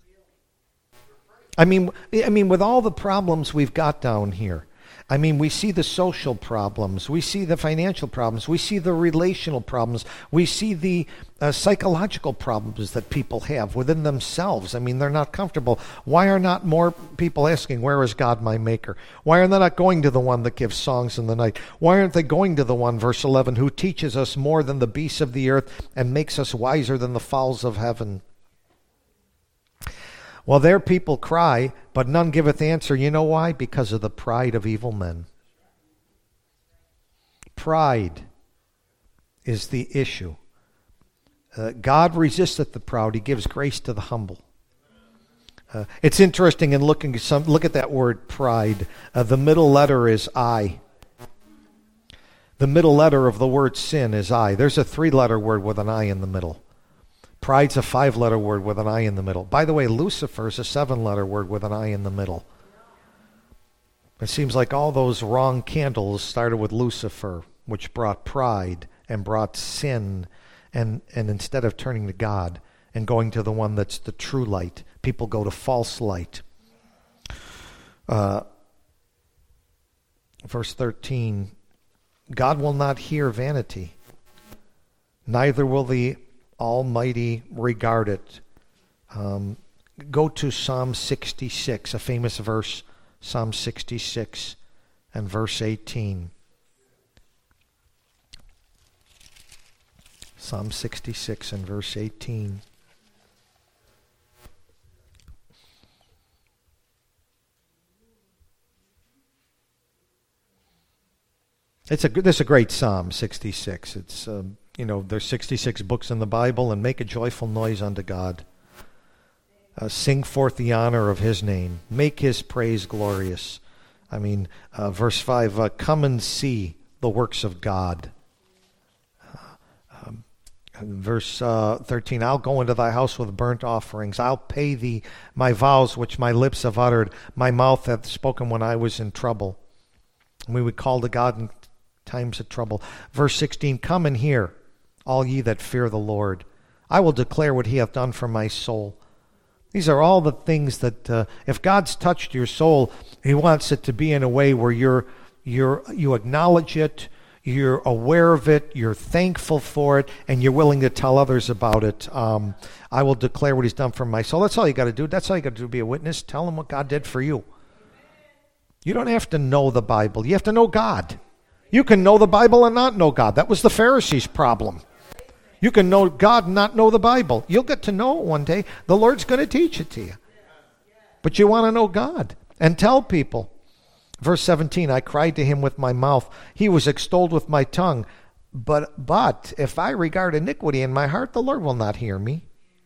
[SPEAKER 1] I mean, with all the problems we've got down here, I mean, we see the social problems, we see the financial problems, we see the relational problems, we see the psychological problems that people have within themselves. I mean, they're not comfortable. Why are not more people asking, where is God my maker? Why are they not going to the one that gives songs in the night? Why aren't they going to the one, verse 11, who teaches us more than the beasts of the earth and makes us wiser than the fowls of heaven? Well, their people cry, but none giveth answer. You know why? Because of the pride of evil men. Pride is the issue. God resisteth the proud. He gives grace to the humble. It's interesting in look at that word pride. The middle letter is I. The middle letter of the word sin is I. There's a 3-letter word with an I in the middle. Pride's a 5-letter word with an I in the middle. By the way, Lucifer's a 7-letter word with an I in the middle. It seems like all those wrong candles started with Lucifer, which brought pride and brought sin. And instead of turning to God and going to the one that's the true light, people go to false light. Verse 13, God will not hear vanity, neither will the Almighty regard it. Go to Psalm 66, a famous verse, Psalm 66 and verse 18. Psalm 66 and verse 18. This is a great Psalm, 66. It's there's 66 books in the Bible, and make a joyful noise unto God. Sing forth the honor of his name. Make his praise glorious. Verse 5, come and see the works of God. Verse 13, I'll go into thy house with burnt offerings. I'll pay thee my vows which my lips have uttered. My mouth hath spoken when I was in trouble. And we would call to God in times of trouble. Verse 16, come and hear, all ye that fear the Lord. I will declare what he hath done for my soul. These are all the things that if God's touched your soul, he wants it to be in a way where you acknowledge it, you're aware of it, you're thankful for it, and you're willing to tell others about it. I will declare what he's done for my soul. That's all you got to do. That's all you got to do, be a witness. Tell them what God did for you. You don't have to know the Bible. You have to know God. You can know the Bible and not know God. That was the Pharisees' problem. You can know God and not know the Bible. You'll get to know it one day. The Lord's going to teach it to you. But you want to know God and tell people. Verse 17, I cried to him with my mouth. He was extolled with my tongue. But if I regard iniquity in my heart, the Lord will not hear me.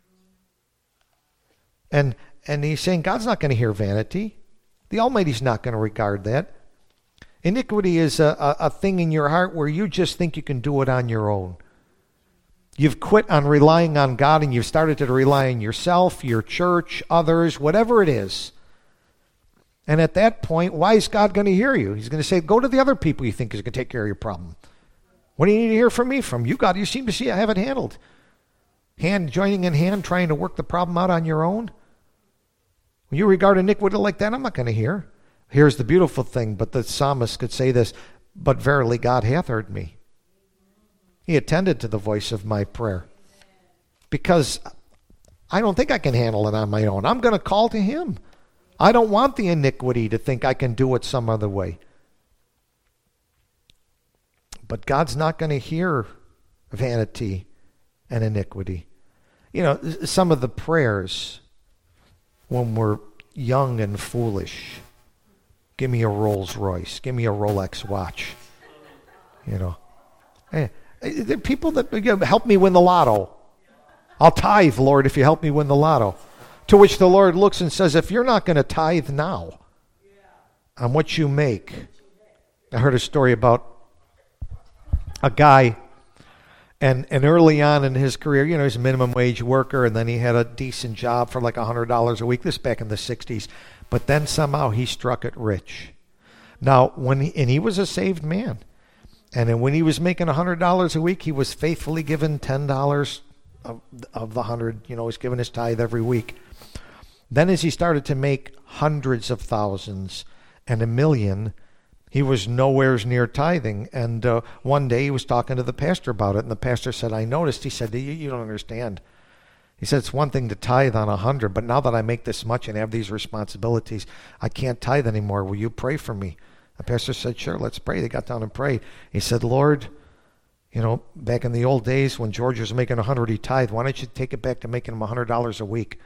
[SPEAKER 1] And he's saying God's not going to hear vanity. The Almighty's not going to regard that. Iniquity is a thing in your heart where you just think you can do it on your own. You've quit on relying on God and you've started to rely on yourself, your church, others, whatever it is. And at that point, why is God going to hear you? He's going to say, go to the other people you think is going to take care of your problem. What do you need to hear from me from? You seem to see I have it handled. Joining in hand, trying to work the problem out on your own. When you regard iniquity like that, I'm not going to hear. Here's the beautiful thing, but the psalmist could say this, but verily God hath heard me. He attended to the voice of my prayer. Because I don't think I can handle it on my own. I'm going to call to him. I don't want the iniquity to think I can do it some other way. But God's not going to hear vanity and iniquity. You know, some of the prayers when we're young and foolish. Give me a Rolls Royce. Give me a Rolex watch. You know. Hey, there are people that help me win the lotto. I'll tithe, Lord, if you help me win the lotto. To which the Lord looks and says, if you're not going to tithe now on what you make. I heard a story about a guy, and early on in his career, you know, he's a minimum wage worker, and then he had a decent job for like $100 a week. This back in the 60s. But then somehow he struck it rich. Now, he was a saved man. And then when he was making $100 a week, he was faithfully given $10 of the 100. You know, he was given his tithe every week. Then as he started to make hundreds of thousands and $1 million, he was nowhere near tithing. And one day he was talking to the pastor about it, and the pastor said, I noticed. He said, you don't understand. He said, it's one thing to tithe on 100, but now that I make this much and have these responsibilities, I can't tithe anymore. Will you pray for me? The pastor said, sure, let's pray. They got down and prayed. He said, Lord, you know, back in the old days when George was making 100, he tithed. Why don't you take it back to making him $100 a week?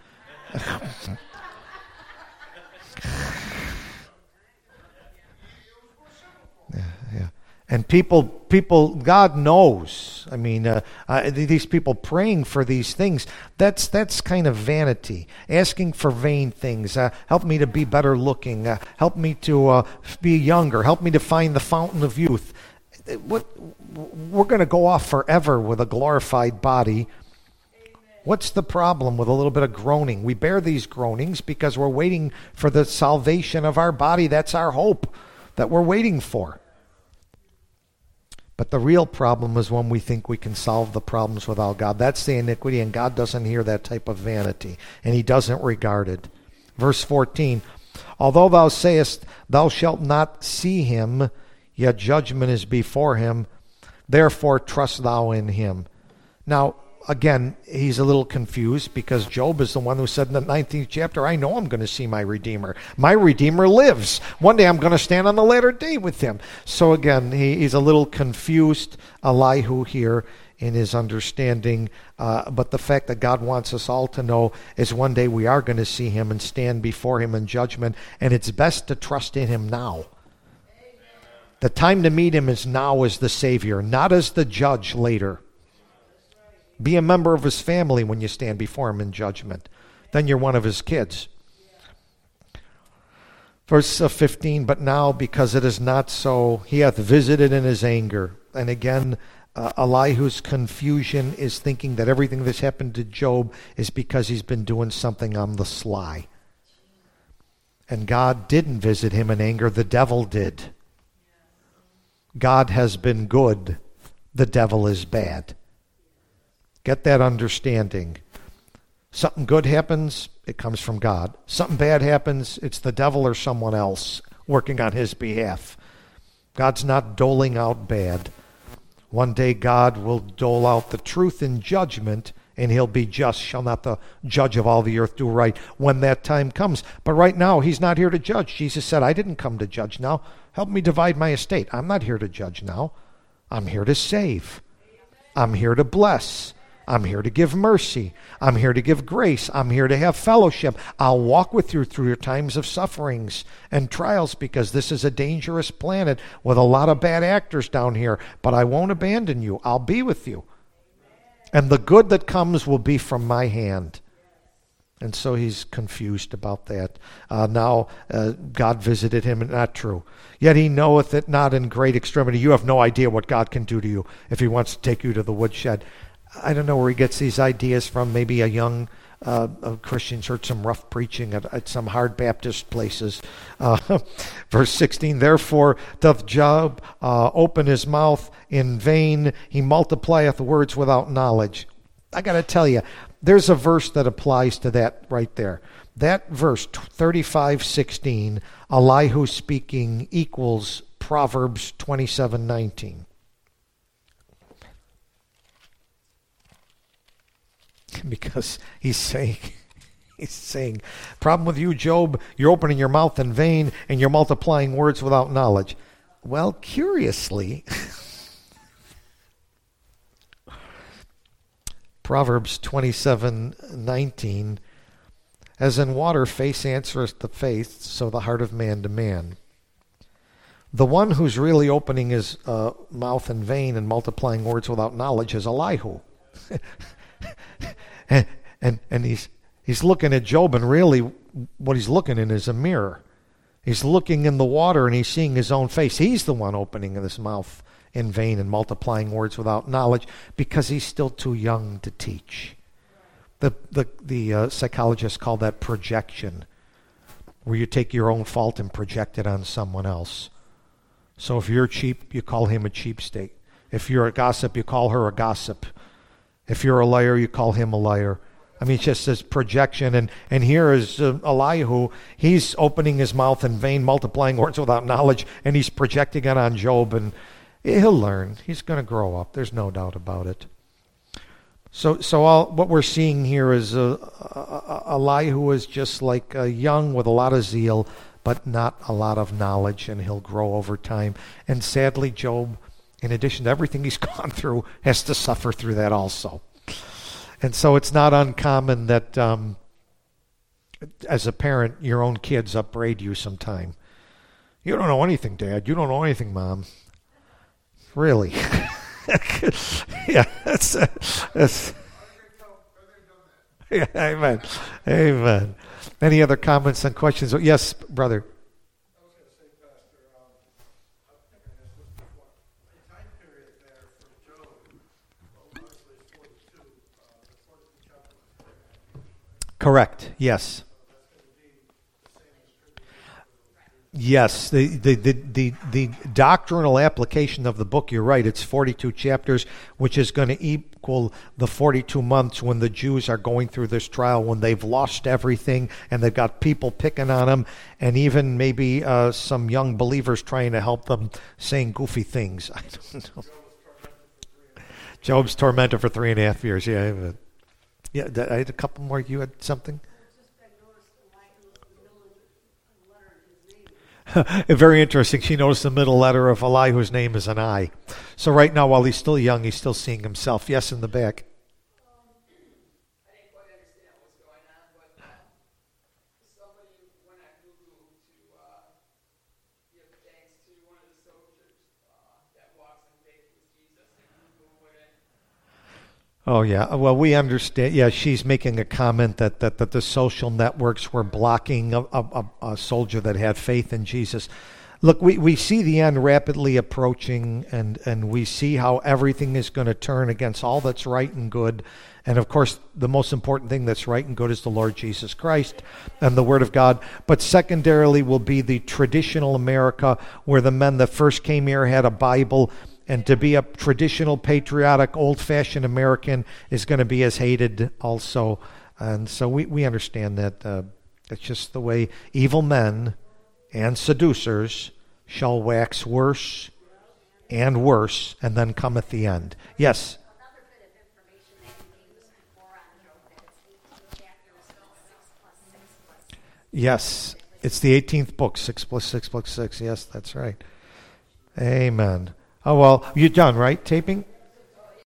[SPEAKER 1] Yeah. And people, God knows. I mean, these people praying for these things, that's kind of vanity. Asking for vain things. Help me to be better looking. Help me to be younger. Help me to find the fountain of youth. We're going to go off forever with a glorified body. What's the problem with a little bit of groaning? We bear these groanings because we're waiting for the salvation of our body. That's our hope that we're waiting for. But the real problem is when we think we can solve the problems without God. That's the iniquity, and God doesn't hear that type of vanity, and he doesn't regard it. Verse 14, although thou sayest thou shalt not see him, yet judgment is before him, therefore trust thou in him. Now, again, he's a little confused because Job is the one who said in the 19th chapter, I know I'm going to see my Redeemer. My Redeemer lives. One day I'm going to stand on the latter day with him. So again, he's a little confused, Elihu here in his understanding. But the fact that God wants us all to know is one day we are going to see him and stand before him in judgment. And it's best to trust in him now. The time to meet him is now as the Savior, not as the judge later. Be a member of his family when you stand before him in judgment. Then you're one of his kids. Verse 15, but now because it is not so, he hath visited in his anger. And again, Elihu's confusion is thinking that everything that's happened to Job is because he's been doing something on the sly. And God didn't visit him in anger, the devil did. God has been good, the devil is bad. Get that understanding. Something good happens, it comes from God. Something bad happens, it's the devil or someone else working on his behalf. God's not doling out bad. One day God will dole out the truth in judgment, and he'll be just. Shall not the judge of all the earth do right when that time comes? But right now, he's not here to judge. Jesus said, I didn't come to judge now. Help me divide my estate. I'm not here to judge now. I'm here to save. I'm here to bless. I'm here to give mercy. I'm here to give grace. I'm here to have fellowship. I'll walk with you through your times of sufferings and trials, because this is a dangerous planet with a lot of bad actors down here. But I won't abandon you. I'll be with you. And the good that comes will be from my hand. And so he's confused about that. Now God visited him, and not true. Yet he knoweth it not in great extremity. You have no idea what God can do to you if he wants to take you to the woodshed. I don't know where he gets these ideas from. Maybe a young Christian's heard some rough preaching at some hard Baptist places. Verse 16, therefore doth Job open his mouth in vain. He multiplieth words without knowledge. I got to tell you, there's a verse that applies to that right there. That verse, 35:16, Elihu speaking, equals Proverbs 27:19. Because he's saying, problem with you, Job, you're opening your mouth in vain and you're multiplying words without knowledge. Well, curiously, Proverbs 27:19, as in water face answereth to face, so the heart of man to man. The one who's really opening his mouth in vain and multiplying words without knowledge is Elihu. and he's looking at Job, and really what he's looking in is a mirror. He's looking in the water and he's seeing his own face. He's the one opening his mouth in vain and multiplying words without knowledge, because he's still too young to teach. The psychologists call that projection, where you take your own fault and project it on someone else. So if you're cheap, you call him a cheapskate. If you're a gossip, you call her a gossip. If you're a liar, you call him a liar. I mean, it's just this projection. And here is Elihu. He's opening his mouth in vain, multiplying words without knowledge, and he's projecting it on Job. And he'll learn. He's going to grow up. There's no doubt about it. So what we're seeing here is Elihu is just like young with a lot of zeal, but not a lot of knowledge, and he'll grow over time. And sadly, Job, in addition to everything he's gone through, has to suffer through that also. And so it's not uncommon that as a parent, your own kids upbraid you sometime. You don't know anything, Dad. You don't know anything, Mom. Really? Yeah, that's yeah, amen. Amen. Any other comments and questions? Yes, brother. Correct. Yes. Yes. The doctrinal application of the book, you're right, it's 42 chapters, which is going to equal the 42 months when the Jews are going through this trial, when they've lost everything and they've got people picking on them, and even maybe some young believers trying to help them saying goofy things. I don't know. Job's tormented for 3.5 years. Yeah. Yeah, I had a couple more. You had something? Very interesting. She noticed the middle letter of Elihu's name is an I. So right now, while he's still young, he's still seeing himself. Yes, in the back.
[SPEAKER 2] I didn't quite understand what was going on, but somebody went on Google to give thanks to one of the soldiers that walks in faith with Jesus, and Google went.
[SPEAKER 1] Oh, yeah. Well, we understand. Yeah, she's making a comment that the social networks were blocking a soldier that had faith in Jesus. Look, we see the end rapidly approaching, and we see how everything is going to turn against all that's right and good. And of course, the most important thing that's right and good is the Lord Jesus Christ and the Word of God. But secondarily will be the traditional America, where the men that first came here had a Bible, and to be a traditional, patriotic, old-fashioned American is going to be as hated also. And so we understand that it's just the way evil men and seducers shall wax worse and worse, and then cometh the end. Yes?
[SPEAKER 3] Another bit of information that you gave us before on Job, that it's 18 chapters, 6 plus 6 plus 6.
[SPEAKER 1] Yes. It's the 18th book, 6 plus 6 plus 6. Yes, that's right. Amen. Oh, well, you done, right, taping?